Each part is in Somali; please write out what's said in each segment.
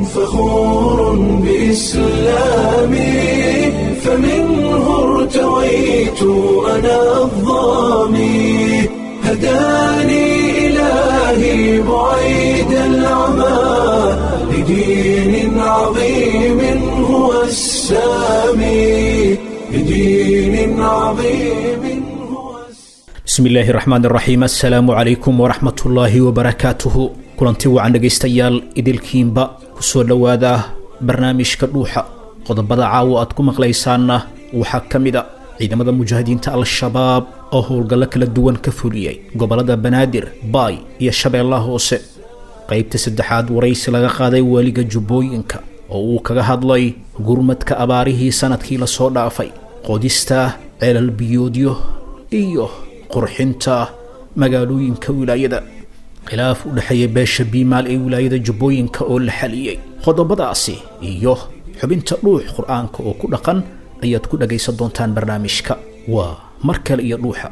فخور بإسلامي فمنه ارتويت أنا الضامي هداني إلهي بعيد العمى لدين عظيم هو السامي لدين عظيم هو بسم الله الرحمن الرحيم السلام عليكم ورحمة الله وبركاته kulanti wacan dhegaystayaal idilkiinba kusoo dhowaada barnaamijka dhuuxa qodobada caawa aad ku maqlaysaanna waxaa ka mid a ciidamada mujaahidiinta al-shabaab oo howlgallo kala duwan ka fuliyey gobolada banaadir baay iyo shabeellaha hoose qaybta saddexaad waraysi laga qaaday waaliga jubbooyinka oo uu kaga hadlay gurmadka abaarihii sanadkii la soo dhaafay qodista ceelal biyoodyo iyo qurxinta magaalooyinka wilaayada khilaaf u dhaxeeya beesha biimaal ee wilaayada jubbooyinka oo la xaliyey qodobadaasi iyo xubinta dhuux qur-aanka oo ku dhaqan ayaad ku dhagaysan doontaan barnaamijka waa mar kale iyo dhuuxa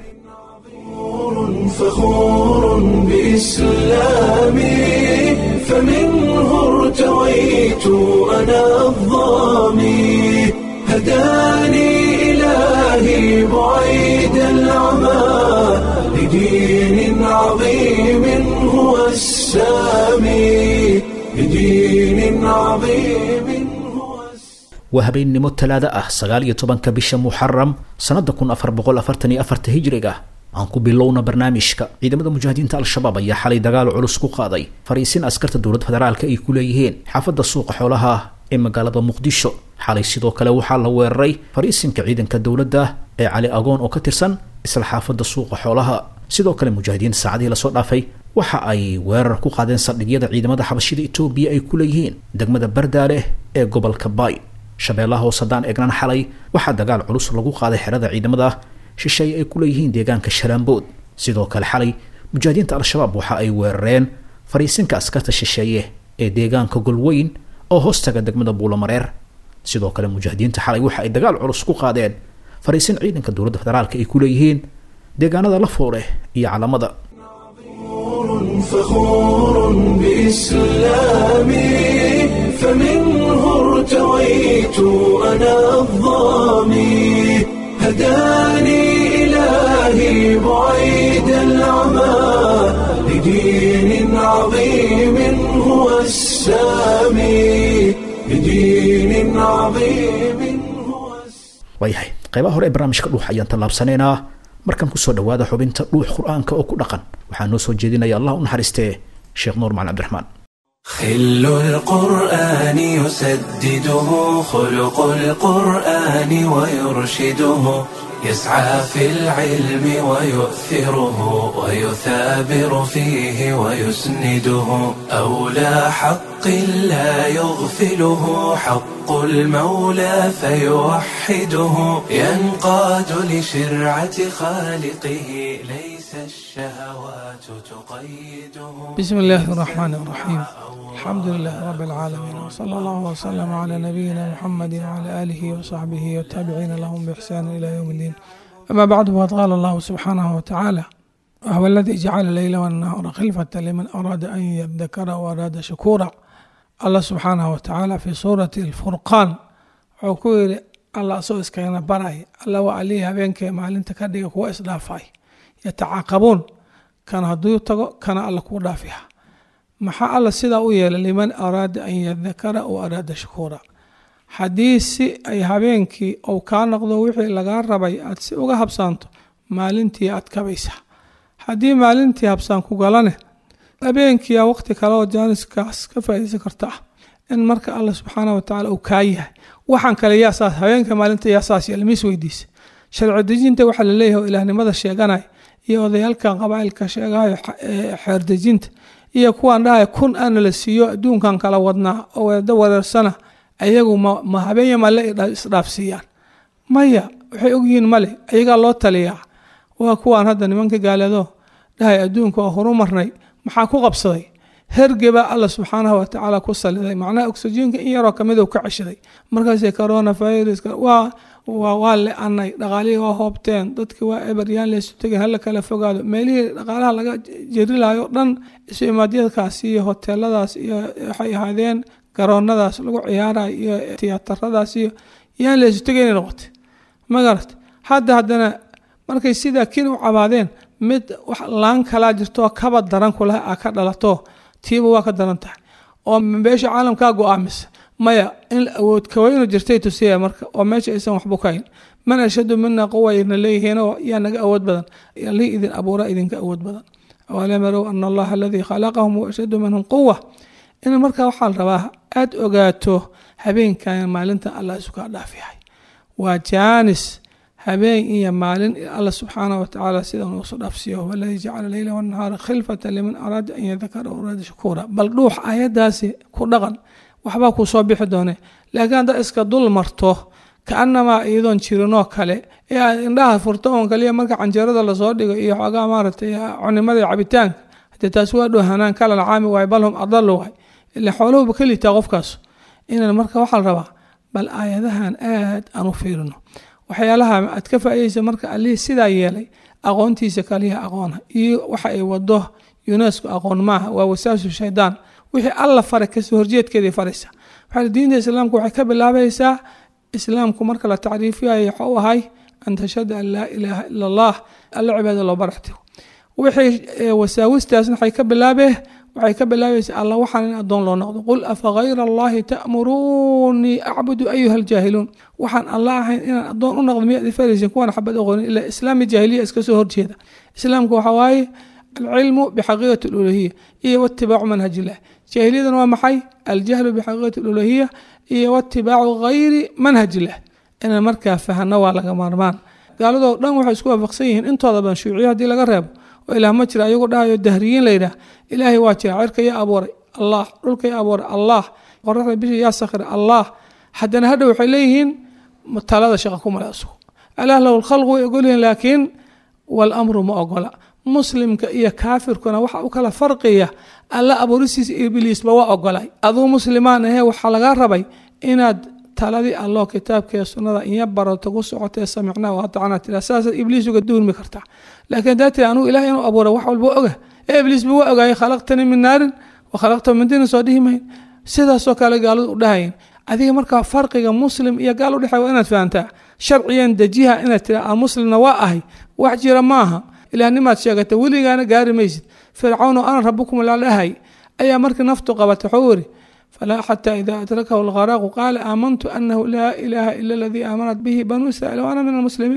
فخور بإسلامي فمنه ارتويت أنا الضامي هداني إلهي بعيد العمى لدين عظيم هو السامي لدين عظيم هو waa habeennimo talaada ah 19 bisha muxaram sanada 1444 hijriga aan ku bilowna barnaamijka ciidamada mujaahidiinta al-shabaab ayaa xalay dagaal culus ku qaaday fariisin askarta dowladda federaalka ay ku leeyihiin xaafadda suuqa xoolaha ee magaalada muqdisho xalay sidoo kale waxaa la weeraray fariisinka ciidanka dowladda ee cali agoon oo ka tirsan isla xaafadda suuqa xoolaha sidoo kale mujaahidiin saacadii la soo dhaafay waxa ay weerar ku qaadeen saldhigyada ciidamada xabashida Itoobiya ay ku leeyihiin degmada Bardaale ee gobolka Baay shabeellaha hoose hadaan eegnan xalay waxaa dagaal culus lagu qaaday xerada ciidamada shisheeye ay ku leeyihiin deegaanka Shalaambood sidoo kale xalay mujaahidiinta al-shabaab waxa ay weerareen fariisinka askarta shisheeye ee deegaanka Golweyn oo hoostaga degmada Buulamareer sidoo kale mujaahidiinta xalay waxa ay dagaal culus ku qaadeen fariisin ciidanka dowladda federaalka ay ku leeyihiin deegaanada la foole iyo calamada فخور بإسلامي فمنه ارتويت أنا الضامي هداني إلهي بعيد العمى لدين عظيم هو السامي لدين عظيم هو waayahay qaybaha hore ee barnaamijka dhuux ayaan tallaabsanaynaa markan ku soo dhawaada xubinta dhuux qur-aanka oo ku dhaqan waxaa noo soo jeedinaya allah u naxariistee sheekh nuur macalin cabdiraxmaan خل القرآن يسدده خلق القرآن ويرشده يسعى في العلم ويؤثره ويثابر فيه ويسنده أولى حق لا يغفله حق المولى فيوحده ينقاد لشرعة خالقه ليس الشهوات تقيده بسم الله الرحمن الرحيم الحمد لله رب العالمين وصلى الله وسلم على نبينا محمد وعلى آله وصحبه والتابعين لهم بإحسان إلى يوم الدين أما بعد فقد قال الله سبحانه وتعالى وهو الذي جعل الليل والنهار خلفة لمن أراد أن يذكر وأراد شكورا الله سبحانه وتعالى في سورة الفرقان وكل الله سويس كان براي الله وعليها بينك معلنت كديك هو إسلافاي يتعاقبون كان هدوتك كان الله كودا فيها maxaa alla sidaa u yeelay liman araada an yadakara oo araada shukuura xadiisi ay habeenkii ou kaa noqdo wixii lagaa rabay aad si uga habsaanto maalintii aad kabaysaa haddii maalintii habsaan ku galane habeenkiia waqti kale oo jaaniskaas ka faa'iidaysan karta ah in marka alla subxaana watacaala uu kaa yahay waxaan kale yaasaas habeenka maalinta yaasaas yalmiis weydiisa sharci dejinta waxaa laleeyahay oo ilaahnimada sheeganay iyo odayaalkan qabaa'ilka sheegahayo xeer dejinta iyo kuwaan dhahay kun aana la siiyo adduunkan kala wadnaa oo weeda wareersana ayagu ma habeenya male isdhaafsiiyaan maya waxay ogyihiin male ayagaa loo taliyaa waa kuwaan hadda nimanka gaaleedo dhahay adduunka oo horumarnay maxaa ku qabsaday hergeba alla subxaanahu watacaala ku saliday macnaha oksijiinka in yaroo kamid uu ka ceshaday markaasay corona viruska waa le-anay dhaqaalihii waa hoobteen dadkii waa eberyaan laysu tegin hala kala fogaado meelihii dhaqaalaha laga jeri lahayo dhan isu imaadyadkaas iyo hoteeladaas iyo waxay ahaadeen garoonnadaas lagu ciyaarayo iyo tiyaataradaas iyo yaan la isu tegayna noqotay magarat haddana markay sidaa kin u cabaadeen mid wax laan kala jirto kaba daran kula ka dhalato tiiba waa ka daran tahay oo meesha caalamka go'aamisa maya in awood ka weyn jirtay tusiya marka oo meesha aysan waxba ka hayn man ashadu minna quwayna leeyahayna yaa naga awood badan yalii idin abuura idinka awood badan wala maru anna allah alladhi khalaqahum wa ashadu minhum quwwa in marka waxa la rabaa aad ogaato habeenkan maalinta Allah subhanahu wa ta'ala waa jaanis habeen iyo maalin Allah subhanahu wa ta'ala sida uu soo dhaafsiyo walladhi ja'ala layla wan nahara khilfatan liman arada an yadhkara wa arada shukura bal dhuux ayadaasi ku dhaqan waxba ku soo bixi doonay laakiin dad iska dul marto kaanama iidoon jirinoo kale ee indhaha furto oo kaliya marka canjeerada la soo dhigo iyo xogaa maartay cunimada cabitaanka hadda taas waa dhoohanaan kala caami way balhum adallu way ila xooluhu kaliya qofkaas inaan marka waxa la rabaa bal aayadahan aad aanu fiirino waxyaalaha aad ka faa'iideyso marka Ali sida yeelay aqoontiisa kaliya aqoona iyo waxa ay wado UNESCO aqoon ma waa wasaasu shaydaan wixii alla faray ka soo horjeedkeedii faraysa waxa diinta islaamku waxay ka bilaabaysaa islaamku marka la taariifiyo waxa ahay an tashhadu an la ilaha illa allah alla cibaada loo barxto wixii wasaawistaas waxay ka bilaabaysaa alla waxaan adoon loo noqdo qul afa ghayra allahi ta'muruni a'budu ayyuha aljahiluun waxaan allah ahayn inaan adoon u noqdo miyad faraysan kuwan xabad aqoon ila islaami jahiliya iska soo horjeeda islaamku waxa waaye العلم بحقيقة الألوهية إيه واتباع منهج الله جاهلية ومحي الجهل بحقيقة الألوهية إيه واتباع غير منهج الله إن المركة فهنا ولا مرمان قالوا ده دم وحسكوا فقسيهن انتوا ضبان شيوعية دي لقرب وإلى مجرى يقول ده الدهريين ليلة إلهي واتي عرك يا أبوري الله رلك يا أبوري الله قرر بيجي يا صخر الله حدنا هدوا حليهن متلاذ شقكم على أسوء ألا لو الخلق يقولين لكن والأمر ما أقوله muslimka iyo kaafirkuna waxa uu kala farqiya alla abuurisiis ibliis ba waa ogolay adoo muslimaan ah waxa laga rabay inaad taladii Allah kitaabka sunnada in barato ku socotay samicna wa ta'ana tilaasas ibliis uga duulmi karta laakiin daati aanu ilaahay inuu abuuro wax walba oga ibliis buu ogay khalaqtani min naar wa khalaqta min din sadihimayn sidaas oo kale gaaladu u dhahayn adiga marka farqiga muslim iyo gaal u dhaxay inaad fahantaa sharciyan dajiha inaad tira muslimna waa ahay wax jira maaha إلى أن ما تشاهدت ولي أنا قاري ميزد فرعون أنا ربكم الأعلى أي مرك نفط قبت حوري فلا حتى إذا أدركه الغرق قال آمنت أنه لا إله إلا الذي آمنت به بنو إسرائيل وأنا من المسلمين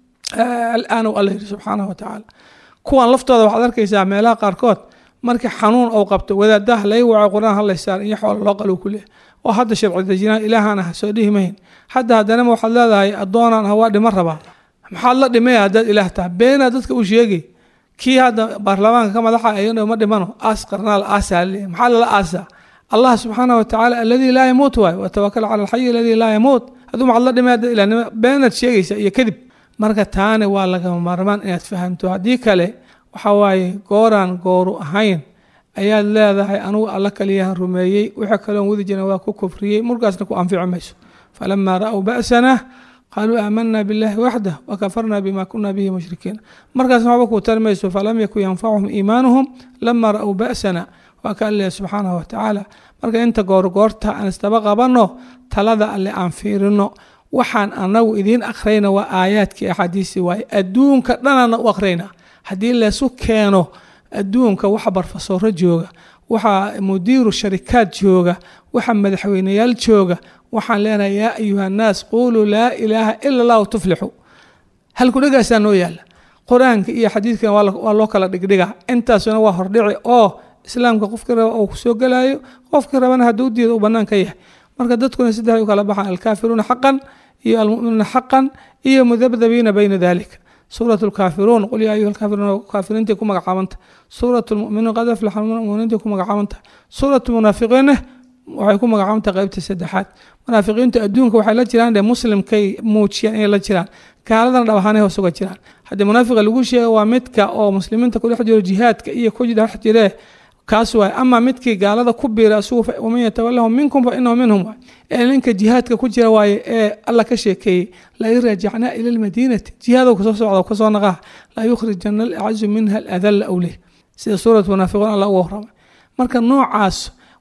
الآن الله سبحانه وتعالى كوان لفظ هذا وحضرك يساع ميلا قاركوت مرك حنون أو قبته وإذا ده لا يوعى قرآن الله يسار يحول الله قالوا كله وهذا شرع الدجنان إلهنا سوديه مهين حتى هذا نمو حلال هاي الضونا هوادي مرة maxaa la dhimay dad ilaah taabeen dadka uu sheegay kii hada baarlamaanka kama dhaxa ayuu ma dhimano asqarnaal asali maxaa la aasa Allah subhanahu wa ta'ala alladhi la yamut wa tawakkal ala al-hayy alladhi la yamut hadu maxaa la dhimay dad ilaah beenad sheegaysa iyo kadib marka taane waa laga marmaan inaad fahanto hadii kale waxa waaye gooru ahayn ayaad leedahay anigu alla kaliya rumeeyay waxa kale oo wadi jina waa ku kufriyay markaasna ku anfici mayso falamma ra'u ba'sana قالوا آمنا بالله وحده وكفرنا بما كنا به مشركين مركز ما بكو ترميس فلم يكن ينفعهم إيمانهم لما رأوا بأسنا وكان الله سبحانه وتعالى مركز انت قورتا أن استبقى بانو تلذا اللي أنفيرنو وحان أنو إذين أخرين وآيات كي حديثي واي أدون كدنا وأخرين حديث الله سكينو أدون كوحبر فصور جوغا وحا مدير الشركات جوغا وحا مدحوينيال جوغا waxaan leenahay yaa ayuha naas qulu la ilaha illa allah tuflihu hal ku dhagaysano yaala quraanka iyo xadiiska waa loo kala dhigdhiga intaasuna waa hordhici oo islaamka qofka raba oo ku soo galaayo qofka rabana haduu diido u banaanka yahay marka dadkuna sidoo kala baxaan al-kafiruna haqqan iyo al-mu'minuna haqqan iyo mudabdabina bayna dhalika suratul kafirun qul ya ayyuhal kafirun kafirinta ku magacaabanta suratul mu'minun qad aflaha al-mu'minun ku magacaabanta suratul munafiqin waxay ku magacaabanta qaybta saddexaad munaafiqiinta adduunka waxay la jiraan muslimkay muujiyaan inay la jiraan gaaladana dhawaanay hoos uga jiraan hadii munaafiqa lagu sheego waa midka oo muslimiinta ku dhex jiro jihaadka iyo ku dhex jira kaas waa ama midkii gaalada ku biira suufa oo man yatawallahum minkum fa innahu minhum ninka jihaadka ku jira waaye ee alla ka sheekay la yarjacna ila almadinati jihaadku ku soo socdo ku soo naqa la yukhrijanna al-a'azzu minha al-adall awli sida suuratu munaafiqun alla u warramay marka noocaas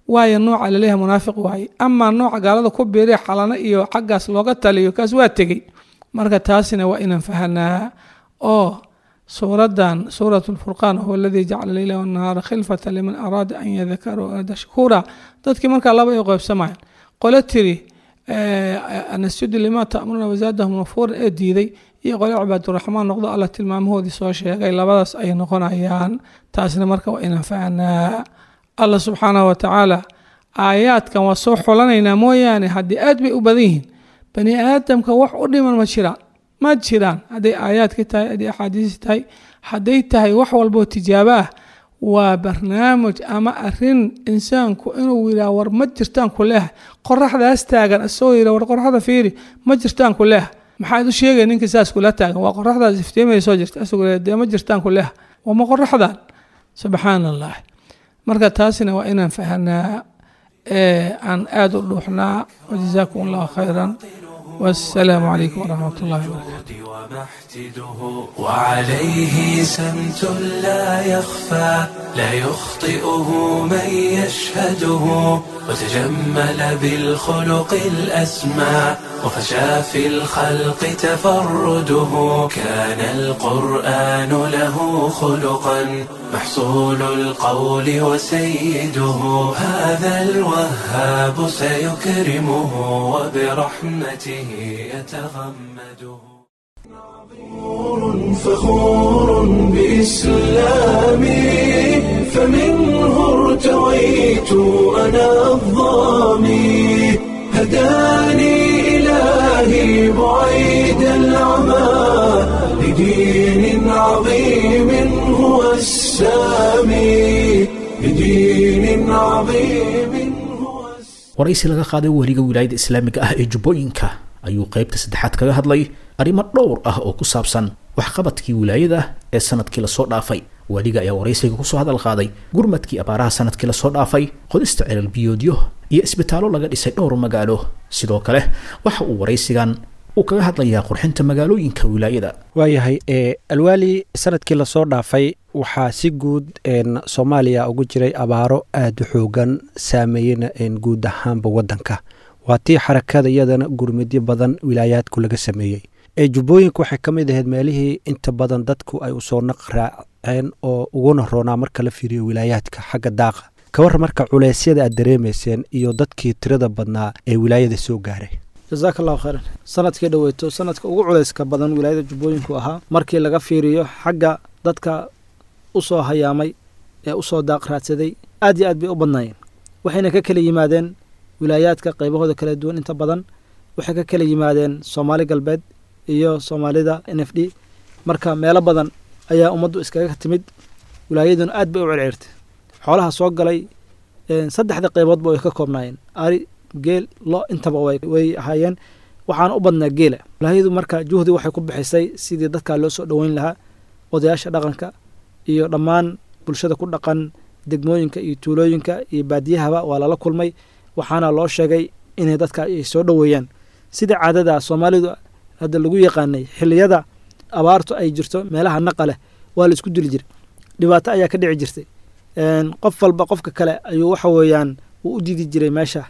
waayo nooca laleeyahay munaafiq waaye amaa nooca gaalada ku biiriya xalana iyo xaggaas looga taliyo kaas waa tegey marka taasina waa inaan fahanaa oo suuradan suurat lfurqaan huwa aladii jacala leyla wanahaara khilfata liman araada an yadakara araada shakuura dadkii markaa laba ay qaybsamayaan qole tiri anasjudu limaa ta'muruna wazaadahum nafuura ee diiday iyo qole cibaaduraxmaan noqdo alla tilmaamahoodii soo sheegay labadaas ay noqonayaan taasna marka waa inaan fahanaa allah subxaanahu watacaala aayaadkan waa soo xulanaynaa mooyaane haddii aad bay u badan yihiin bani aadamka wax u dhiman ma jiraan hadday aayaadka tahay hadday axaadiis tahay hadday tahay wax walboo tijaabo ah waa barnaamij ama arin insaanku inuu yidhaah war ma jirtaan ku leeh qoraxdaas taagan isagoo yidhah war qoraxda fiiri ma jirtaan ku leeh maxaad u sheegay ninka saas kula taagan waa qoraxdaas iftiimay soo jirta isagoo dee ma jirtaan ku leeh waa ma qoraxdan subxaan allah marka taasina waa inaan fahanaa aan aada u dhuuxnaa wajazaakum allahu khayran والسلام عليكم ورحمة الله وبركاته ومحتده وعليه سمت لا يخفى لا يخطئه من يشهده وتجمل بالخلق الأسمى وفشى في الخلق تفرده كان القرآن له خلقا محصول القول وسيده هذا الوهاب سيكرمه وبرحمته يتغمده فخور بإسلامي فمنه ارتويت أنا الضامي هداني إلهي بعيد العمى لدين عظيم هو السامي لدين عظيم هو waraysi laga qaaday wariga wilaayada islaamiga ah ee jubbooyinka ayuu qaybta saddexaad kaga hadlay arrimo dhowr ah oo ku saabsan waxqabadkii wilaayada ee sanadkii la soo dhaafay waliga ayaa waraysiga ku soo hadal qaaday gurmadkii abaaraha sanadkii la soo dhaafay qodista celal biyoodyo iyo isbitaallo laga dhisay dhowr magaalo sidoo kale waxa uu waraysigan uu kaga hadlayaa qurxinta magaalooyinka wilaayada waayahay alwaali sanadkii la soo dhaafay waxaa si guud Soomaaliya ugu jiray abaaro aad u xoogan saameeyna guud ahaanba wadanka waatii xarakada iyadana gurmadyo badan wilaayaadku laga sameeyay jubbooyinku waxay ka mid ahayd meelihii inta badan dadku ay u soo naqraaceen oo uguna roonaa marka la fiiriyo wilaayaadka xagga daaqa ka war marka culeysyada aad dareemayseen iyo dadkii tirada badnaa ee wilaayada soo gaaray jazakallahu khairan sanadkii dhaweeto sanadka ugu culeyska badan wilaayada jubbooyinku ahaa markii laga fiiriyo xagga dadka u soo hayaamay ee u soo daaq raadsaday aad iyo aad bay u badnaayeen waxayna ka kala yimaadeen wilaayaadka qaybahooda kala duwan inta badan waxay ka kala yimaadeen Soomaali galbeed iyo Soomaalida NFD marka meelo badan ayaa ummaddu iskaga timid wilaayaduna aad bay u circirtay xoolaha soo galay saddexda qaybood bay ka koobnaayeen ari geel lo intaba way ahaayeen waxaan u badnaa geela wilaayadu marka juhdi waxay ku bixisay sidii dadka loo soo dhaweyn lahaa odayaasha dhaqanka iyo dhammaan bulshada ku dhaqan degmooyinka iyo tuulooyinka iyo baadiyahaba waa lala kulmay waxaana loo sheegay inay dadka ay soo dhaweeyaan sida caadada Soomaalidu hadda lagu yaqaanay xilliyada abaartu ay jirto meelaha naqale waa la isku dili jiray dhibaato ayaa ka dhici jirtay qof walba qofka kale ayuu waxa weeyaan uu u diidi jiray meesha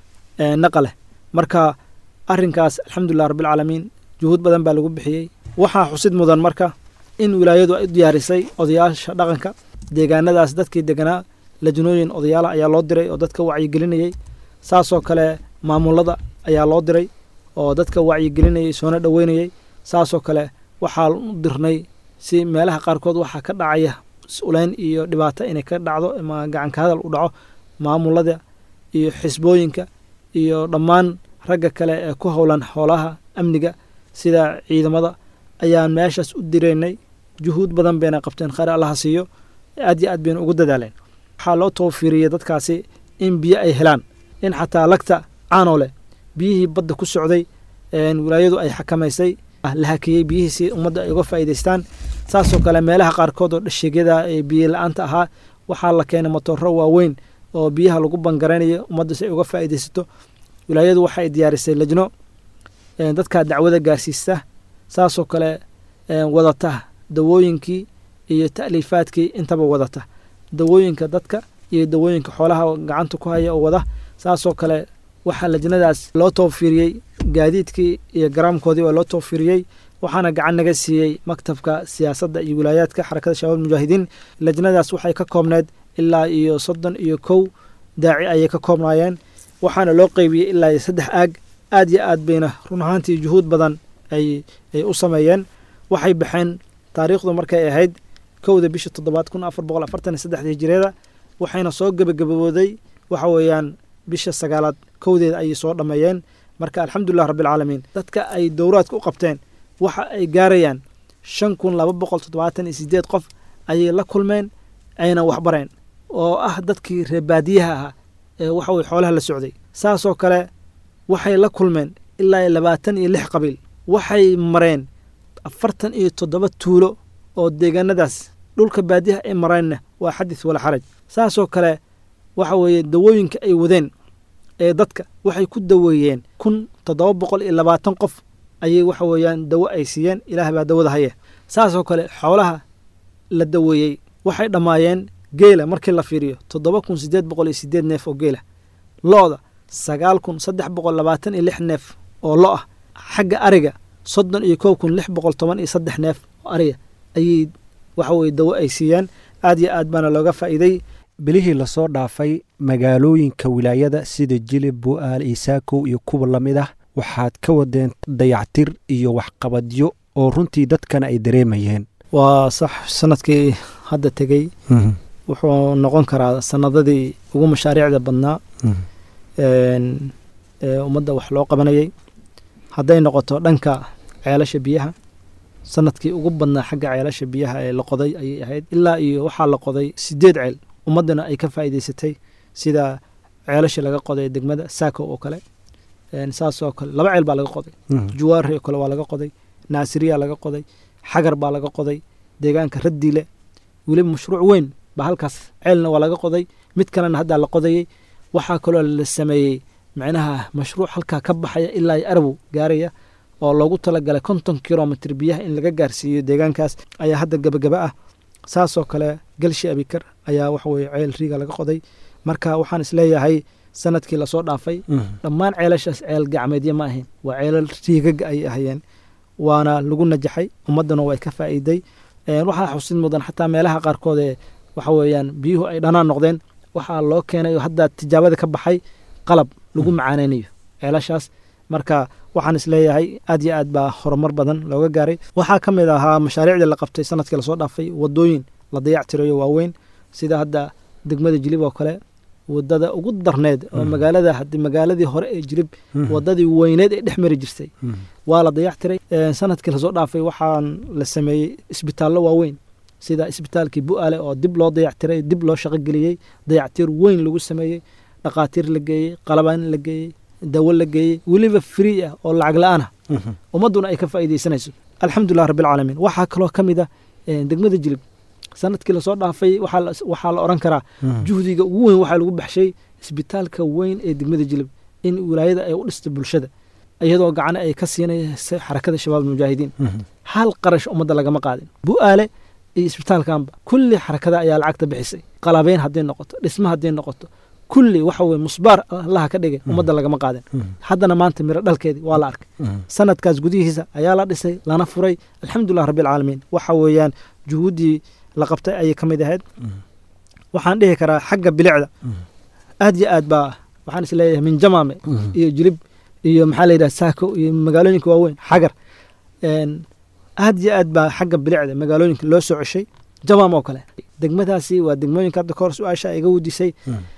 naqale marka arrinkaas alxamdulillah rabbil caalamiin juhud badan baa lagu bixiyay waxaa xusid mudan marka in wilaayadu ay diyaarisay odayaasha dhaqanka deegaanadaas dadkii deganaa lajnooyin odayaal ayaa loo diray oo dadka wacyi gelinayay saasoo kale maamulada ayaa loo diray oo dadka wacyi gelinayay soona dhaweynayay saasoo kale waxaa u dirnay si meelaha qaarkood waxaa ka dhacaya ulayn iyo dhibaato inay ka dhacdo ama gacan ka hadal u dhaco maamulada iyo xisbooyinka iyo dhammaan ragga kale ee ku howlan xoolaha amniga sida ciidamada ayaan meeshaas u direynay juhud badan bayna qabteen khayr Allah siiyo aad iyo aad bayna ugu dadaaleen waxaa loo tawfiiriyay dadkaasi in biyo ay helaan in xataa lagta caanole biyihii badda ku socday wilaayadu ay xakamaysay la hakiyay biyihiisi ummadda ay uga faa'iideystaan saasoo kale meelaha qaarkood oo dhashigyada ee biyo la'aanta ahaa waxaa la keenay matooro waaweyn oo biyaha lagu bangaranayo ummadda si ay uga faa'iideysato wilaayadu waxay diyaarisay lajno dadka dacwada gaarsiista saasoo kale wadata dawooyinkii iyo ta'liifaadkii intaba wadata dawooyinka dadka iyo dawooyinka xoolaha gacanta ku haya oo wada saasoo kale waxaa lajnadaas loo tawfiiriyey gaadiidkii iyo garaamkoodii waa loo tawfiiriyey waxaana gacan naga siiyey maktabka siyaasadda iyo wilaayaadka xarakada shabaab mujaahidiin lajnadaas waxay ka koobneed ilaa iyo 31 daaci ayay ka koobnaayeen waxaana loo qeybiyey ilaa iyo 3 aad iyo aad bayna run ahaantii juhuud badan ay u sameeyeen waxay baxeen taariikhdu markay ahayd 1 bisha 7 1443 hijriyada waxayna soo gabagabowday waxa weeyaan bisha 9 kowdeeda ayay soo dhameeyeen marka alxamdulilah rabbil caalamiin dadka ay dowraadka u qabteen waxa ay gaarayaan 5278 qof ayay la kulmeen ayna wax bareen oo ah dadkii reer baadiyaha ahaa ee waxa way xoolaha la socday saasoo kale waxay la kulmeen ilaa 26 qabiil waxay mareen 47 tuulo oo deegaanadaas dhulka baadiyaha ay mareenna waa xadis wala xaraj saasoo kale waxa weeye dawooyinka ay wadeen ee dadka waxay ku daweeyeen 1720 qof ayay waxa weeyaan dawo ay siiyeen ilaahay baa dawada haya saasoo kale xoolaha la daweeyey waxay dhammaayeen geela markii la fiiriyo 7808 neef oo geela looda 9326 neef oo lo ah xagga ariga 31613 neef oo ariga ayay waxa weeye dawo ay siiyeen aad iyo aad baana looga faa'iiday bilihii lasoo dhaafay magaalooyinka wilaayada sida jilib bu'aal isaakow iyo kuwa lamid ah waxaad ka wadeen dayactir iyo waxqabadyo oo runtii dadkana ay dareemayeen waa sax sanadkii hadda tegey wuxuu noqon karaa sanadadii ugu mashaariicda badnaa ummadda wax loo qabanayay hadday noqoto dhanka ceelasha biyaha sanadkii ugu badnaa xagga ceelasha biyaha ee la qoday ayay ahayd ilaa iyo waxaa la qoday 8 ceel ummaddana ay ka faa'iidaysatay sida ceelasha laga qoday degmada saako oo kale saasoo kale 2 ceel baa laga qoday juwaari oo kale waa laga qoday naasiriya laga qoday xagar baa laga qoday deegaanka raddiile weli mashruuc weyn baa halkaas ceelna waa laga qoday mid kalena hadda la qodayay waxaa kaloo la sameeyey macnaha mashruuc halkaa ka baxaya ilaa ay arabu gaaraya oo loogu talagalay 50 kilomitir biyaha in laga gaarsiiyo deegaankaas ayaa hadda gabagaba ah saasoo kale galshi abikar ayaa waxa weeye ceel riiga laga qoday marka waxaan isleeyahay sanadkii lasoo dhaafay dhammaan ceelashaas ceel gacmeedya ma ahayn waa ceelal riigaga ay ahayeen waana lagu najaxay ummaddana way ka faa'iiday waxaa xusid mudan xataa meelaha qaarkood ee waxa weeyaan biyuhu ay dhanaan noqdeen waxaa loo keenay hadda tijaabada ka baxay qalab lagu macaaneynayo ceelashaas marka waxaan isleeyahay aad iyo aad baa horumar badan looga gaaray waxaa ka mid ahaa mashaariicda la qabtay sanadkii lasoo dhaafay wadooyin la dayactirayo waaweyn sida hadda degmada jilib oo kale wadada ugu darneed oo magaaladii hore ee jilib wadadii weyneed ee dhex mari jirtay waa la dayactiray sanadkii lasoo dhaafay waxaan la sameeyey isbitaallo waaweyn sida isbitaalkii bu'aale oo dib loo dayactiray dib loo shaqo geliyey dayactir weyn lagu sameeyey dhaqaatiir la geeyey qalabaan la geeyey dawo la geeyey weliba free ah oo lacag la'aan ah ummadduna ay ka faa'iidaysanayso alxamdulilah rabbil caalamiin waxaa kaloo ka mid ah degmada jilib sanadkii lasoo dhaafay waxaa la oran karaa juhdiga ugu weyn waxaa lagu baxshay isbitaalka weyn ee degmada jilib in wilaayada ay u dhista bulshada iyadoo gacan ay ka siinaysa xarakada shabaab mujaahidiin hal qarash ummadda lagama qaadin bu'aale iyo isbitaalkanba kulli xarakada ayaa lacagta bixisay qalabeyn hadday noqoto dhisma hadday noqoto kulli waxa weye musbaar allaha ka dhigay ummadda lagama qaadin haddana maanta miro dhalkeedii waa la arkay sanadkaas gudihiisa ayaa la dhisay lana furay alxamdulilah rabbil caalamiin waxa weeyaan juhuuddii la qabtay ayay ka mid ahayd waxaan dhihi karaa xagga bilicda aad iyo aad baa waxaan isleeyahay min jamaame iyo jilib iyo maxaa la yidhaha saako iyo magaalooyinka waaweyn xagar aad iyo aad baa xagga bilicda magaalooyinka loo soo ceshay jamaam oo kale degmadaasi waa degmooyinka hadda kahor su-aasha iga weydiisay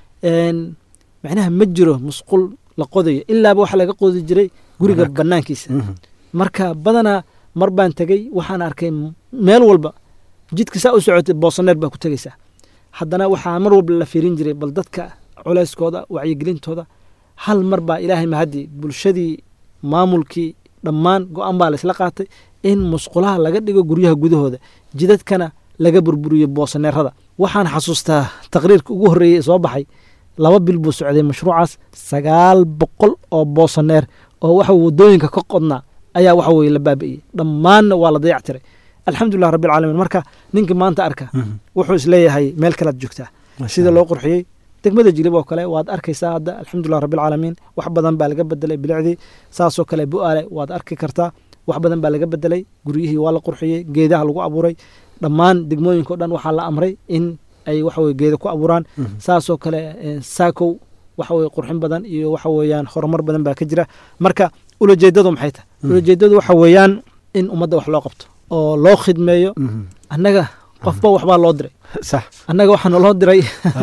macnaha ma jiro musqul la qodayo ilaaba waxa laga qodi jiray guriga banaankiisa marka badanaa mar baan tegey waxaan arkay meel walba jidka saa u socotay boosaneer baa ku tegaysaa haddana waxaa mar walba la fiirin jiray bal dadka culeyskooda wacyigelintooda hal mar baa ilaahay mahadii bulshadii maamulkii dhammaan go-aan baa laysla qaatay in musqulaha laga dhigo guryaha gudahooda jidadkana laga burburiyo boosaneerada waxaan xasuustaa taqriirka ugu horreeyey soo baxay 2 bil buu socday mashruucaas 900 oo boosaneer oo waxa wadooyinka ka qodnaa ayaa waxa weeye la baabi'iyey dhammaanna waa la dayactiray alxamdulilah rabbil caalamiin marka ninka maanta arka wuxuu isleeyahay meel kalaad joogtaa sida loo qurxiyey degmada jilib oo kale waad arkaysaa hadda alxamdulilah rabbilcaalamiin wax badan baa laga bedelay bilicdii saasoo kale bu'aale waad arki kartaa wax badan baa laga bedelay guryihii waa la qurxiyey geedaha lagu abuuray dhammaan degmooyinka o dhan waxaa la amray in ay waxaweye geeda ku abuuraan saasoo kale saakow waxaweye qurxin badan iyo waxa weeyaan horumar badan baa ka jira marka ulajeedadu maxay tahay ulajeedadu waxa weeyaan in ummadda wax loo qabto oo loo khidmeeyo annaga qofba waxbaa loo diray annaga waxaana loo diray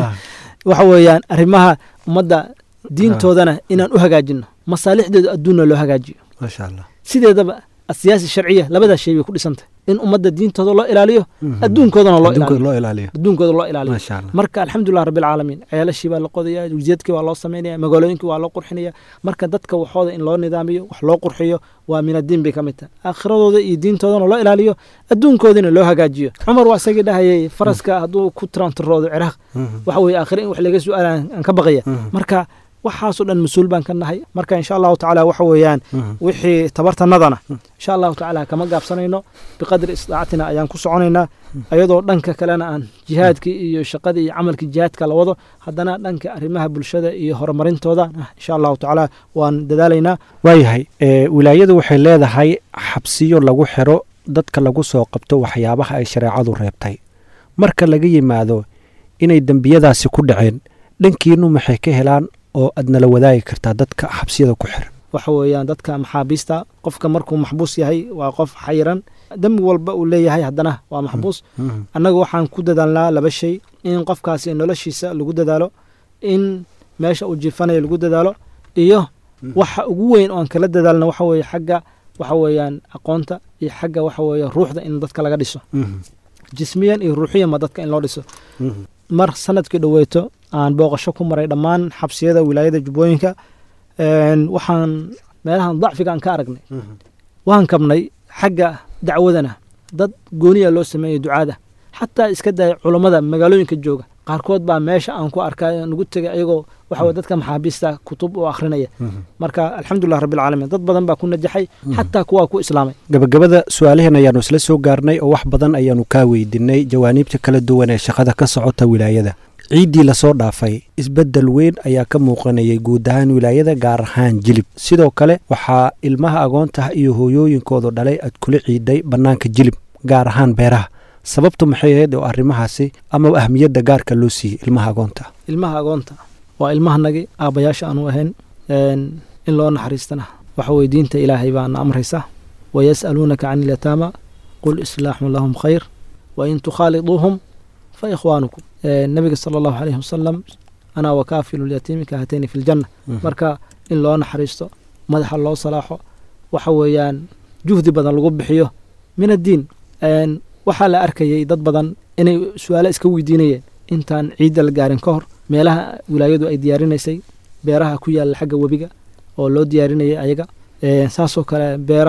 waxa weeyaan arrimaha ummadda diintoodana inaan u hagaajino masaalixdeedu adduunna loo hagaajiyo maasha allah sideedaba asiyaasi sharciya labadaa shay bay ku dhisantay in ummadda diintooda loo ilaaliyo adduunkoodana loo ilaaliyo adduunkooda loo ilaaliyo marka alxamdulilah rabbilcaalamiin ceelashii baa la qodaya ujeedkii waa loo samaynaya magaalooyinkii waa loo qurxinaya marka dadka waxooda in loo nidaamiyo wax loo qurxiyo waa min addiin bay ka mid tahay aakhiradooda iyo diintoodana loo ilaaliyo adduunkoodina loo hagaajiyo cumar waa isagii dhahayay faraska hadduu ku trantaroodo ciraaq waxa weye aakhire in wax laga su'aala aan ka baqaya marka waxaasoo dhan mas-uul baan ka nahay marka insha allahu tacaala waxa weeyaan wixii tabartanadana insha allahu tacaala kama gaabsanayno biqadri istidaacatina ayaan ku soconaynaa ayadoo dhanka kalena aan jihaadkii iyo shaqadii iyo camalkii jihaadka la wado haddana dhanka arrimaha bulshada iyo horumarintooda insha allahu tacaala waan dadaalaynaa waayahay wilaayadu waxay leedahay xabsiyo lagu xiro dadka lagu soo qabto waxyaabaha ay shareecadu reebtay marka laga yimaado inay dembiyadaasi ku dhaceen dhankiinu maxay ka helaan oo aad nala wadaagi kartaa dadka xabsiyada ku xiran waxa weeyaan dadka maxaabiista qofka markuu maxbuus yahay waa qof xayiran dembi walba uu leeyahay haddana waa maxbuus annaga waxaan ku dadaalnaa laba shay in qofkaasi noloshiisa lagu dadaalo in meesha uu jiifanayo lagu dadaalo iyo waxa ugu weyn oo aan kala dadaalna waxa weeye xagga waxa weeyaan aqoonta iyo xagga waxa weeye ruuxda in dadka laga dhiso jismiyan iyo ruuxiyanba dadka in loo dhiso mar sanadkii dhoweeto aan booqasho ku maray dhammaan xabsiyada wilaayada jubbooyinka waxaan meelahan dacfiga aan ka aragnay waan kabnay xagga dacwadana dad gooniya loo sameeyey ducaada xataa iska daya culammada magaalooyinka jooga qaarkood baa meesha aan ku arkay nagu tegay ayagoo waxa dadka maxaabiista kutub oo akhrinaya marka alxamdulilah rabbilcaalamiin dad badan baa ku najaxay xataa kuwaa ku islaamay gabagabada su-aalaheena ayaanu isla soo gaarnay oo wax badan ayaanu kaa weydiinay jawaaniibta kala duwan ee shaqada ka socota wilaayada ciiddii lasoo dhaafay isbeddel weyn ayaa ka muuqanayay guud ahaan wilaayada gaar ahaan jilib sidoo kale waxaa ilmaha agoontaha iyo hooyooyinkoodu dhalay aad kula ciiday bannaanka jilib gaar ahaan beeraha sababtu maxay ahayd oo arrimahaasi ama ahmiyadda gaarka loo siiyey ilmaha agoonta waa ilmahanagii aabbayaasha aanu ahayn in loo naxariistana waxa weye diinta ilaahay baana amraysa wayas'aluunaka can ilyataama qul islaaxun lahum khayr wain tukhaaliduuhum fa ikhwaanukum nabiga sala allahu calayhi wasalam anaa wakaafilu lyatiimi ka hatayni fi ljanna marka in loo naxariisto madaxa loo salaaxo waxa weeyaan juhdi badan lagu bixiyo min addiin waxaa la arkayay dad badan inay su-aalo iska weydiinayeen intaan ciidda la gaarin ka hor meelaha wilaayadu ay diyaarinaysay beeraha ku yaalla xagga webiga oo loo diyaarinayay ayaga saasoo kale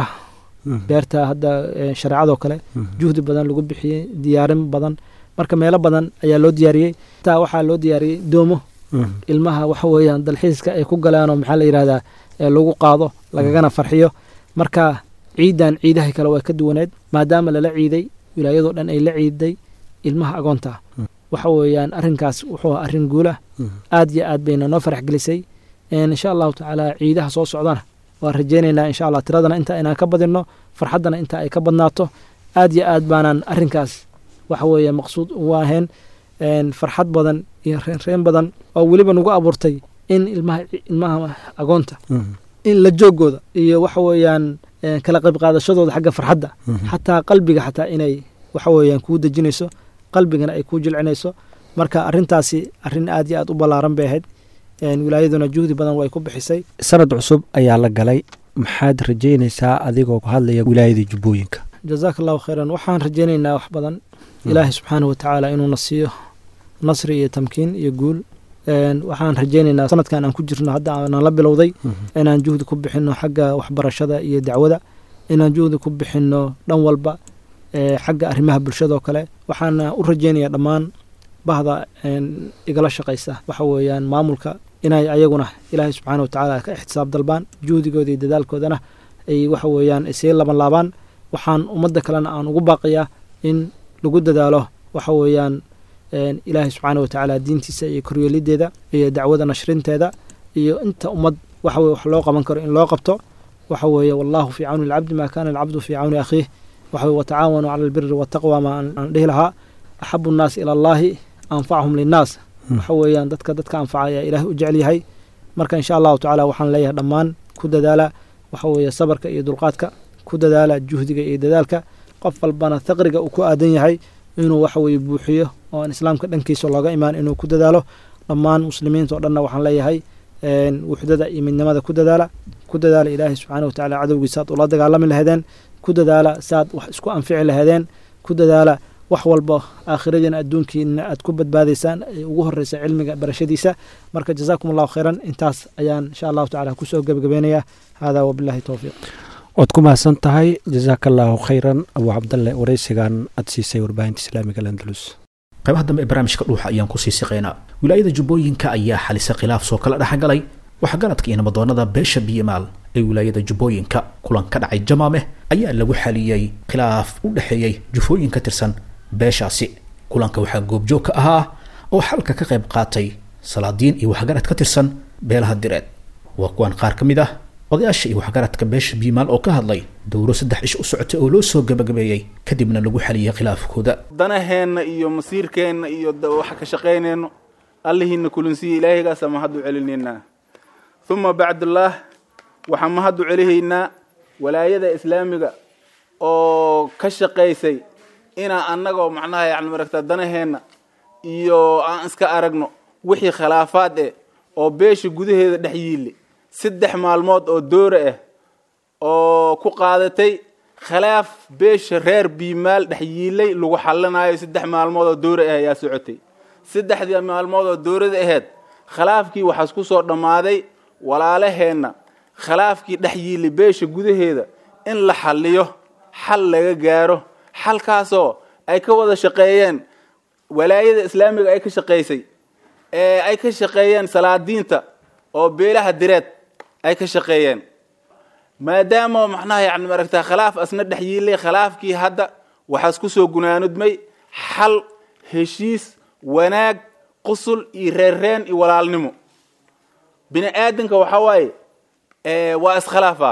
beerta hadda shareecadoo kale juhdi badan lagu bixiyey diyaarin badan marka meelo badan ayaa loo diyaariyey taa waxaa loo diyaariyey doomo ilmaha waxa weeyaan dalxiiska ay ku galaanoo maxaa la yidhahdaa lagu qaado lagagana farxiyo marka ciidan ciidaha kale waa ka duwaneed maadaama lala ciiday wilaayadoo dhan ay la ciiday ilmaha agoonta waxa weeyaan arrinkaas wuxuu arrin guulah aad iyo aad bayna noo farax gelisay insha allahu tacaala ciidaha soo socdana waan rajaynaynaa insha allah tiradana inta inaan ka badinno farxaddana inta ay ka badnaato aad iyo aad baanaan arrinkaas waxa weeye maqsuud ugu ahayn farxad badan iyo reenreen badan oo weliba nagu abuurtay in ilmaha agoonta in la joogooda iyo waxa weeyaan kala qayb qaadashadooda xagga farxadda xataa qalbiga xataa inay waxa weeyaan kuu dejinayso qalbigana ay kuu jilcinayso marka arrintaasi arrin aad iyo aad u ballaaran bay ahayd wilaayaduna juhdi badan way ku bixisay sanad cusub ayaa la galay maxaad rajaynaysaa adigoo ku hadlaya wilaayada jubbooyinka jazaaka allahu khayran waxaan rajaynaynaa wax badan ilaahay subxaanahu watacaala inuuna siiyo nasri iyo tamkiin iyo guul waxaan rajaynaynaa sanadkan aan ku jirno hadda aanan la bilowday inaan juhdi ku bixinno xagga waxbarashada iyo dacwada inaan juhdi ku bixinno dhan walba xagga arrimaha bulshada oo kale waxaana u rajaynayaa dhammaan bahda igala shaqaysa waxa weeyaan maamulka inay ayaguna ilaahay subxaana watacaala ka ixtisaab dalbaan juhdigooda iyo dadaalkoodana ay waxa weeyaan isii laban laabaan waxaan ummadda kalena aan ugu baaqayaa in lagu dadaalo waxa weeyaan ilaahay subxaana watacaala diintiisa iyo koryeelideeda iyo dacwada nashrinteeda iyo inta ummad waxa weye wax loo qaban karo in loo qabto waxa weeye wallahu fii cawni alcabdi maa kana alcabdu fii cawni akhiih waxa weye watacaawanuu cala albiri wataqwa ma aan dhihi lahaa axabu nnaas ila allahi anfachum linnaas waxa weeyaan dadka anfaca ayaa ilaahay u jecel yahay marka insha allahu tacaala waxaan leeyahay dhammaan ku dadaala waxa weeye sabarka iyo dulqaadka ku dadaala juhdiga iyo dadaalka qof walbana faqriga uu ku aadan yahay inuu waxa weeye buuxiyo oo aan islaamka dhankiisa looga imaan inuu ku dadaalo dhammaan muslimiinta oo dhanna waxaan leeyahay wuxdada iyo midnimada ku dadaala ilaahay subxaana watacaala cadowgiisa aad ula dagaalami lahaydeen ku dadaala saad wax isku anfici lahaydeen ku dadaala wax walba aakhiradiina adduunkiina aad ku badbaadaysaan ay ugu horeysa cilmiga barashadiisa marka jazaakum allahu khayran intaas ayaan insha allahu tacala kusoo gebagabeynayaa hada wabillahi towfiiq waad ku mahadsan tahay jazaaka allahu khayran abu cabdalle waraysigan aad siisay warbaahinta islaamiga alandalus qaybaha dambe ee barnaamijka dhuuxa ayaan kusii siqaynaa wilaayada jubbooyinka ayaa xalisa khilaaf soo kala dhexgalay waxgaradka iyo nabadoonada beesha biyamaal ee wilaayada jubbooyinka kulan ka dhacay jamaameh ayaa lagu xaliyey khilaaf u dhexeeyey jufooyin ka tirsan beeshaasi kulanka waxaa goobjoog ka ahaa oo xalka ka qayb qaatay salaadiin iyo waxgarad ka tirsan beelaha direed waa kuwan qaar ka mid ah odayaasha iyo waxgaradka beesha biimaal oo ka hadlay dowro 3 ish u socotay oo loo soo gabagabeeyey kadibna lagu xaliyay khilaafkooda danaheenna iyo masiirkeenna iyo waxa ka shaqeynayno allahiina kulansiye ilaahaygaas ma hadu celinayna thumma ba'dallah waxa ma hadu celihaynaa walaayada islaamiga oo ka shaqeysay ina annagoo macnaha yani maragta danaheenna iyo aan iska aragno wixii khilaafaad oo beesha gudaheeda dhex yiilay 3 maalmood oo doore ah oo ku qaadatay khilaaf beesha reer biimaal dhex yiilay lagu xalinayo 3 maalmood oo doore ah ayaa socotay 3 maalmood oo doorada ahayd khilaafkii waxaas ku soo dhamaaday walaalaheena khilaafkii dhex yiilay beesha gudaheeda in la xaliyo xal laga gaaro xalkaasoo ay ka wada shaqeeyeen walaayada islaamiga ay ka shaqeysay ay ka shaqeeyeen salaadiinta oo beelaha direed ay ka shaqeeyeen maadaama macnaha yani maragta khilaaf asna dhex yiilay khilaafkii hadda waxaas ku soo gunaanudmay xal heshiis wanaag qusul iyo reerreen iyo walaalnimo bini aadanka waxa waaye waa iskhilaafa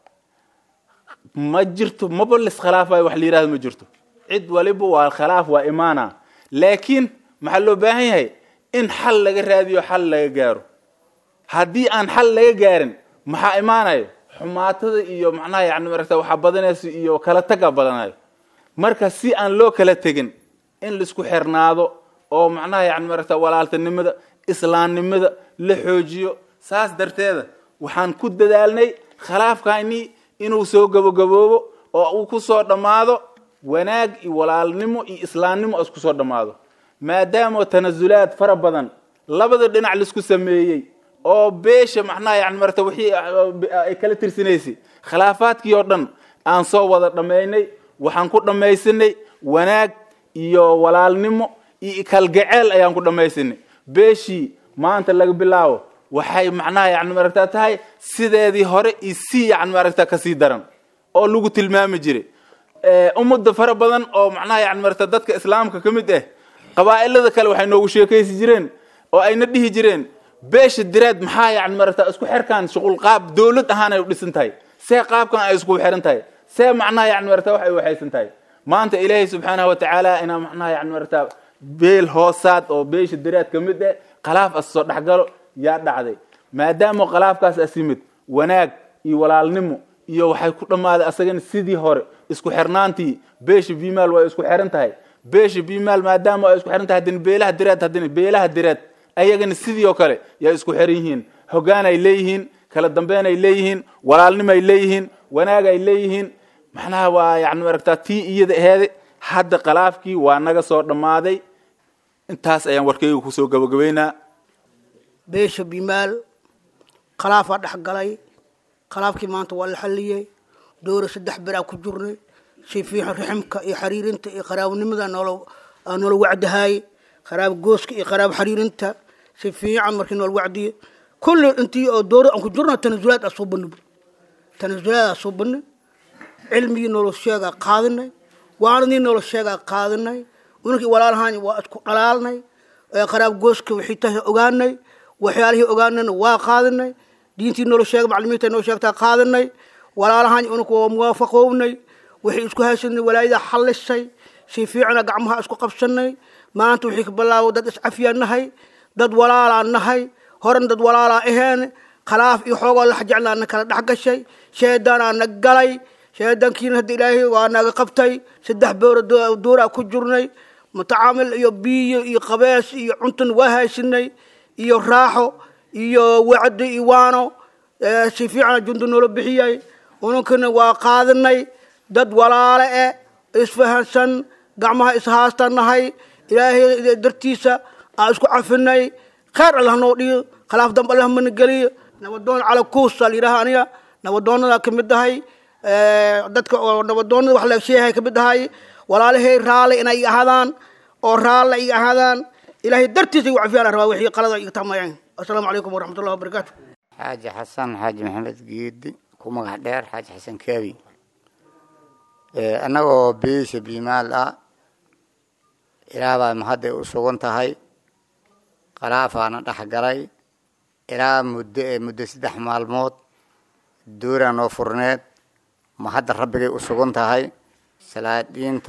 ma jirto mabal iskhilaafa wax la yiraahdo ma jirto cid waliba waa khilaaf waa imaana laakiin maxaa loo baahan yahay in xal laga raadiyo xal laga gaaro haddii aan xal laga gaarin maxaa imaanayo xumaatada iyo macnaha yani maragta waxa badanayso iyo kala taga badanayo marka si aan loo kala tagin in la isku xirnaado oo macnaha yani maragta walaaltinimada islaamnimada la xoojiyo saas darteeda waxaan ku dadaalnay khilaafkaani inuu soo gabagaboobo oo uu ku soo dhamaado wanaag iyo walaalnimo iyo islaamnimo isku soo dhamaado maadaama tanazulaad fara badan labada dhinac la isku sameeyay oo beesha macnaha yani marta wixii ay kala tirsanaysi khilaafaadkii oo dhan aan soo wada dhameynay waxaan ku dhameysanay wanaag iyo walaalnimo iyo kalgaceel ayaan ku dhameysanay beeshii maanta laga bilaabo waxay macnaha yani marta tahay sideedii hore iyo si yani marta ka sii daran oo lagu tilmaami jiray ummada fara badan oo macnaha yani marta dadka islaamka kamid ah qabaa'ilada kale waxay noogu sheekaysi jireen oo ayna dhihi jireen beesha direed maxaa yani marata isku xirkaan shuqul qaab dawlad ahaan ay u dhisan tahay see qaabkan ay isku xiran tahay see macnaha yani marata wax ay waxaysan tahay maanta ilaahay subxaanahu wa tacaala inaa macnaha yani marata beel hoosaad oo beesha direed ka mid khilaaf as soo dhexgalo yaa dhacday maadaama khilaafkaas asimid wanaag iyo walaalnimo iyo waxay ku dhamaaday asagana sidii hore isku xirnaantii beesha biimaal waa isku xiran tahay beesha biimaal maadaama ay isku xiran tahay hadina beelaha direed ayagana sidii oo kale yaa isku xiran yihiin hoggaan ay leeyihiin kala dambeyn ay leeyihiin walaalnimo ay leeyihiin wanaag ay leeyihiin macnaha waa yani maragtaa tii iyada aheede hadda khilaafkii waa naga soo dhammaaday intaas ayaan warkayga ku soo gabagabeynaa beesha biimaal khilaafaa dhex galay khilaafkii maanta waa la xalliyey dowra 3 biraa ku jirnay si fiican raximka iyo xariirinta iyo qaraawnimada noola wacdahay qaraab gooska iyo qaraab xariirinta si fiican markii nool wacdiye kullu intii oo dowra aan ku jirno tanazulaad asubban cilmigii noola sheega qaadanay waarnii noola sheega qaadanay ununkii walaalahaani waa isku dhalaalnay qaraab gooska wixii tahay ogaanay waxyaalihii ogaanayna waa qaadanay diintii noo sheegay macallimiinta noo sheegtaa qaadanay walaalahaani ununku waa muwaafaqownay wixii isku haysanay walaayada xallisay si fiicana gacmaha isku qabsanay maanta wixii ka bilaabo dad iscafiyaan nahay dad walaalaan nahay horan dad walaalaa aheen khilaaf iyo xoogoo la jeclaana kala dhex gashay sheedaanaa na galay sheedaankiina hadda ilaahay waa naga qabtay 3 boor dooraa ku jirnay mutacaamil iyo biyo iyo qabees iyo cuntan waa haysanay iyo raaxo iyo wacdi iyo waano si fiican jundu noo bixiyay ununkana waa qaadanay dad walaale isfahansan gacmaha ishaastanahay ilaahay dartiisa aan isku cafinay khayr Allah noo dhiyo khilaaf dambe Allah ma galiyo nabadoon cala kuusa liiraha aniga nabadoonada kamid tahay dadka oo nabadoonada wax la sheegay kamid tahay walaalahay raali inay ahaadaan oo raali ay ahaadaan ilaahay dartiisa uu cafiyana rabaa wixii qalada iga tamayeen assalaamu alaykum wa rahmatullahi wa barakatuh xaaji xasan xaaji maxamed geedi ku magac dheer xaaji xasan kaabi anagoo beesha biimaal ah ilaaba mahad u sugan tahay qaraafaana dhaxgalay ilaa muddo 3 maalmood dooraan oo furneed mahad rabbigay u sugan tahay salaadiinta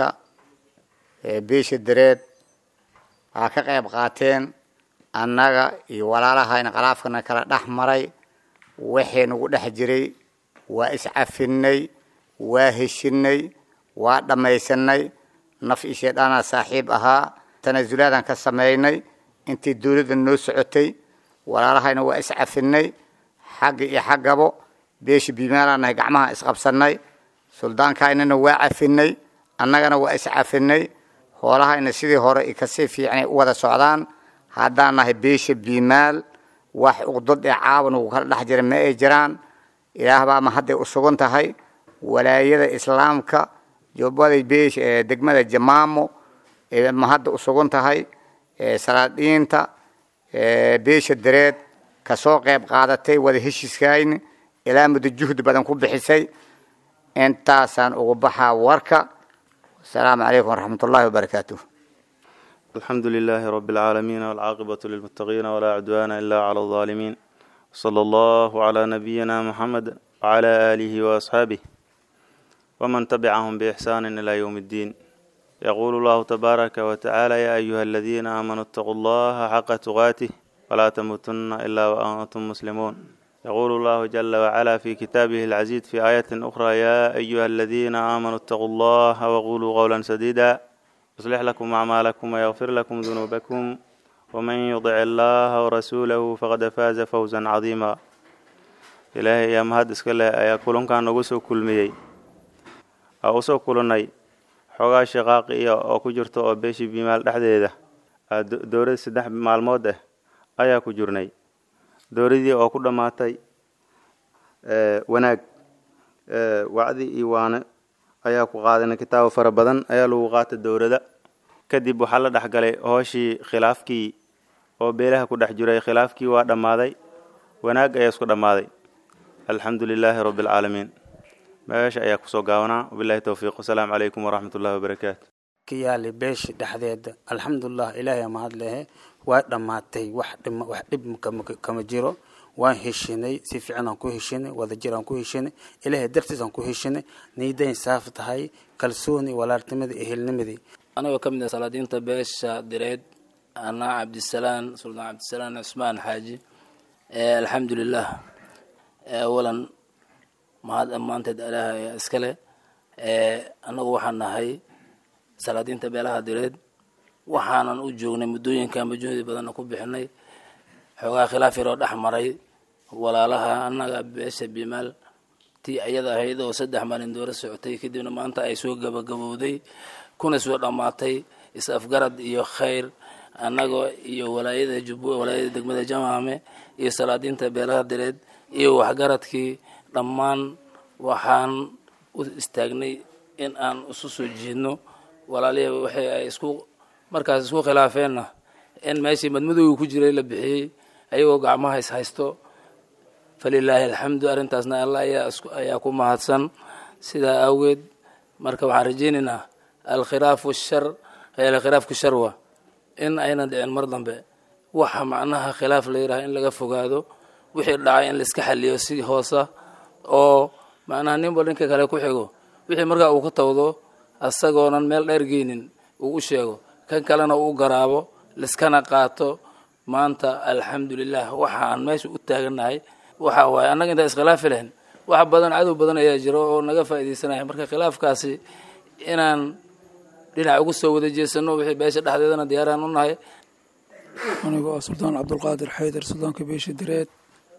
beesha dareed waxa ka qayb qaateen annaga iyo walaalahayna qaraafkana kala dhaxmaray waxeen ugu dhex jiray waa iscafinay waa heshinay waa dhamaysanay naf isheedana saaxiib ahaa tanazulaadan ka sameeynay intii dawladda noo socotay walaalahayna waa iscafinay xaq iyo xaqabo beesha biimaalaana gacmaha isqabsanay suldaankaynana waa cafinay annagana waa iscafinay hoolahayna sidii hore ka sii fiicnay u wada socdaan haddaan nahay beesha biimaal wax uqdad caawan ugu kala dhex jira ma ay jiraan ilaah baa ma hadday u sugan tahay walaayada islaamka joobaday beesha degmada jamaamo ma hadda u sugan tahay salaadiinta beesha dareed ka soo qayb qaadatay wada heshiiskayn ilaa muddo juhd badan ku bixisay intaasaan ugu baxaa warka السلام عليكم ورحمة الله وبركاته. الحمد لله رب العالمين والعاقبة للمتقين ولا عدوان إلا على الظالمين. صلى الله على نبينا محمد وعلى آله وأصحابه ومن تبعهم بإحسان إلى يوم الدين. يقول الله تبارك وتعالى: يا أيها الذين آمنوا اتقوا الله حق تقاته ولا تموتن إلا وأنتم مسلمون. يقول الله جل وعلا في كتابه العزيز في آية أخرى: يا أيها الذين آمنوا اتقوا الله وقولوا قولا سديدا يصلح لكم أعمالكم ويغفر لكم ذنوبكم ومن يطع الله ورسوله فقد فاز فوزا عظيما. إلهي يا مهد اسكلا يا كلون كان نغسو كلمي أو سو كلوناي xogaa shaqaaqiya oo ku jirto oo beeshi biimaal dhaxdeeda dowlad 3 maalmood ayaa ku jirnay dowladii oo ku dhamaatay wanaag wacdi iyo waana ayaa ku qaadanay kitaabo fara badan ayaa lagu qaatay dowladda kadib waxa la dhaxgalay hooshii khilaafkii oo beelaha ku dhex jiray khilaafkii waa dhamaaday wanaag ayaa isku dhamaaday alxamdulilaahi rabbil caalamiin meesha ayaa ku soo gaawanaa wabillahi tawfiiq wasalaamu calaykum waraxmatullahi wabarakaatu kiyaali beeshi dhexdeeda alxamdulillah ilaahay ma hadlehe waa dhamaatay wax dhib kama jiro waan heshinay si fiican aan ku heshinay wada jir aan ku heshinay ilaahay dartiis aan ku heshinay niidayn saaf tahay kalsooni walaaltinimada ehelnimadii aniga kamid ah salaadiinta beesha direed ana cabdisalaan suldaan cabdisalaan usmaan xaaji alxamdulillah awalan maanteed ilaahay iskale anagu waxaan nahay salaadiinta beelaha direed waxaanan u joognay muddooyinka majuhdi badan ku bixinay xogaa khilaaf yar oo dhaxmaray walaalaha anaga beesha biimaal tii ayada ahayd oo 3 maalin doora socotay kadibna maanta ay soo gabagabowday kuna soo dhamaatay is-afgarad iyo khayr anaga iyo walaayada jubbo walaayada degmada jamaame iyo salaadiinta beelaha direed iyo waxgaradkii dhammaan waxaan u istaagnay in aan isu soo jeedno walaalihi waxay ay markaas isku khilaafeenna in meeshii madmadowga ku jiray la bixiyay ayagoo gacmaha is haysto falilaahi alxamdu arrintaasna allah ayaa ku mahadsan sidaa awgeed marka waxaan rajaynaynaa alkhilaaf washar khayla khilaafka sharwa in ayna dhicin mar dambe waxa macnaha khilaaf la yiraahdo in laga fogaado wixii dhacay in la iska xaliyo si hoosa oo macnaha ninba ninka kale ku xigo wixii markaa uu ka tawdo asagoonan meel dheer geynin uu u sheego kan kalena uu garaabo liskana qaato maanta alxamdulilah waxaan meesha u taaganahay waxa waaye annaga inta iskhilaafi lahayn wax badan cadow badan ayaa jiro oo naga faa'iideysanaya marka khilaafkaasi inaan dhinac ugu soo wada jeesano wixii beesha dhexdeedana diyaaraan u nahay anigoo ah suldaan cabdulqaadir xaydar suldaanka beesha direed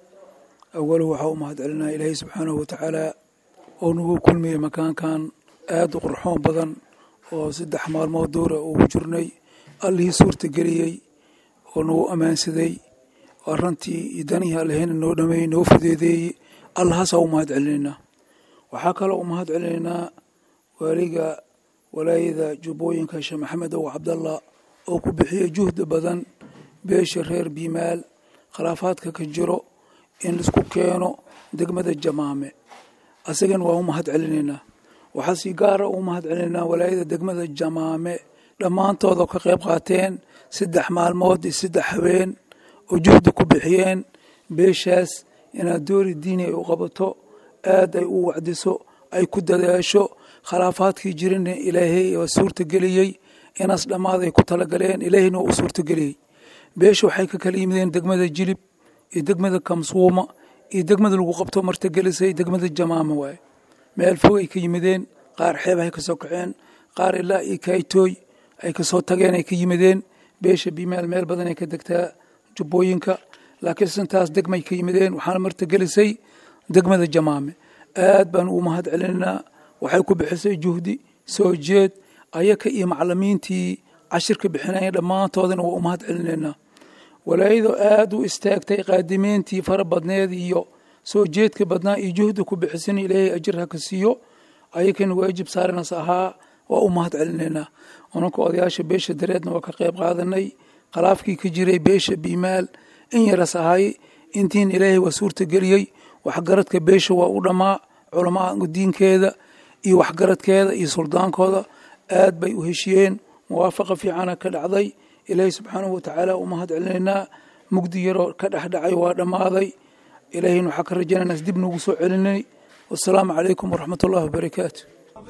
awaluhu waxaa u mahadcelinaya ilaahay subxaanahu watacaala oo nagu kulmiyey makaankan aad u qurxoon badan oo 3 maalmood dowra ugu jirnay allihii suurta geliyey oo nagu ammaansaday oo arrintii iyo danihii allehena noo dhameeyey noo fudeedeeyey allahaasaa u mahadcelinaynaa waxaa kaloo u mahadcelinaynaa waaliga walaayada jubbooyinka sheekh maxamed ow cabdallah oo ku bixiyey juhdi badan beesha reer biimaal khilaafaadka ka jiro in laisku keeno degmada jamaame asagana waa u mahadcelinaynaa waxaa si gaara u mahadcelinaynaa walaayada degmada jamaame dhammaantooda ka qayb qaateen 3 maalmood iyo 3 habeen oo juhdi ku bixiyeen beeshaas inaad doori diini ay u qabato aad ay u wacdiso ay ku dadaasho khilaafaadkii jirina ilaahay waa suurta geliyey inaas dhammaad ay ku talagaleen ilaahayna waa u suurta geliyey beesha waxay ka kala yimideen degmada jilib iyo degmada kamsuuma iyo degmada lagu qabto martigelisay degmada jamaama waaye meel fog ay ka yimideen qaar xeeb ay ka soo kaceen qaar ilaa iyo kaytooy ay ka soo tageen ay ka yimideen beesha biimaal meel badan ay ka degtaa jubbooyinka laakiin sintaas degmay ka yimideen waxaana martigelisay degmada jamaame aad baan ugu mahadcelinaynaa waxay ku bixisay juhdi soo jeed ayaka iyo macallimiintii cashirka bixinaya dhammaantoodana waa u mahadcelinaynaa walaayadu aad u istaagtay qaadimiintii fara badneed iyo soo jeedka badnaa iyo juhdi ku bixisin ilaahay ajir ha ka siiyo ayakana waajib saaranas ahaa waa u mahadcelinaynaa unanka odayaasha beesha dareedna waa ka qayb qaadanay khilaafkii ka jiray beesha biimaal in yaras ahay intiin ilaahay waa suurta geliyey waxgaradka beesha waa u dhammaa culamaa diinkeeda iyo waxgaradkeeda iyo suldaankooda aad bay u heshiyeen muwaafaqa fiicana ka dhacday ilaahay subxaanahu watacaala u mahadcelinaynaa mugdi yaroo ka dhexdhacay waa dhammaaday ilaahayna waxaa ka rajaynaynaa dib nagu soo celinay wassalaamu calaykum waraxmat ullahi wabarakaatu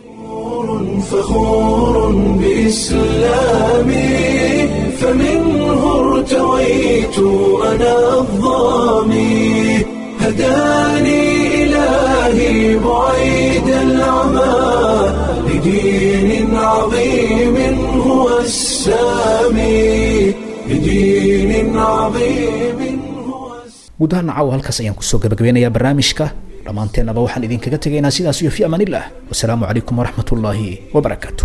فخور بإسلامي فمنه ارتويت أنا الضامي هداني إلهي بعيد العمى لدين عظيم هو السامي لدين عظيم guud ahaan caawa halkaas ayaan kusoo gabagabeynayaa barnaamijka dhammaanteennaba waxaan idinkaga tegaynaa sidaas iyo fi amaanillah wasalaamu calaykum waraxmat ullaahi wabarakaatu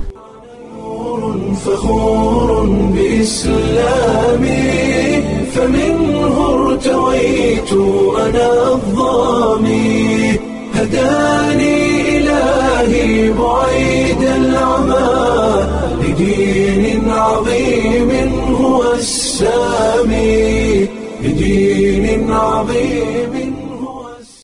فخور بإسلامي فمنه ارتويت أنا الضامي هداني إلهي بعيد العمى لدين عظيم هو السامي لدين عظيم